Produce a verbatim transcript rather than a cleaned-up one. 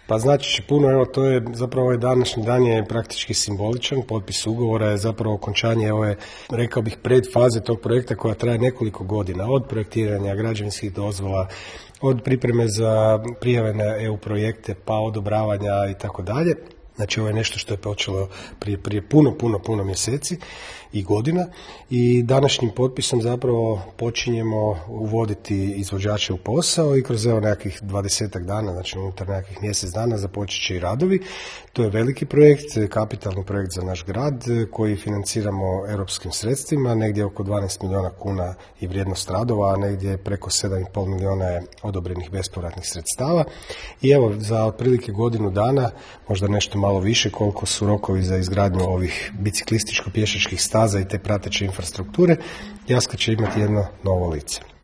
Pa znači će puno, evo to je zapravo ovaj današnji dan je praktički simboličan, potpis ugovora je zapravo okončanje ove, rekao bih, predfaze tog projekta koja traje nekoliko godina, od projektiranja građevinskih dozvola, od pripreme za prijave na E U projekte, pa odobravanja i tako dalje. Znači ovo je nešto što je počelo prije, prije puno, puno, puno mjeseci i godina i današnjim potpisom zapravo počinjemo uvoditi izvođače u posao i kroz evo nekakvih dvadesetak dana, znači unutar nekakvih mjesec dana započet će i radovi. To je veliki projekt, kapitalni projekt za naš grad koji financiramo europskim sredstvima, negdje oko dvanaest milijuna kuna i vrijednost radova, a negdje preko sedam i pol milijuna je odobrenih bespovratnih sredstava. I evo za otprilike godinu dana, možda nešto malo više, koliko su rokovi za izgradnju ovih biciklističko-pješačkih staza i te prateće infrastrukture, Jaska će imati jedno novo lice.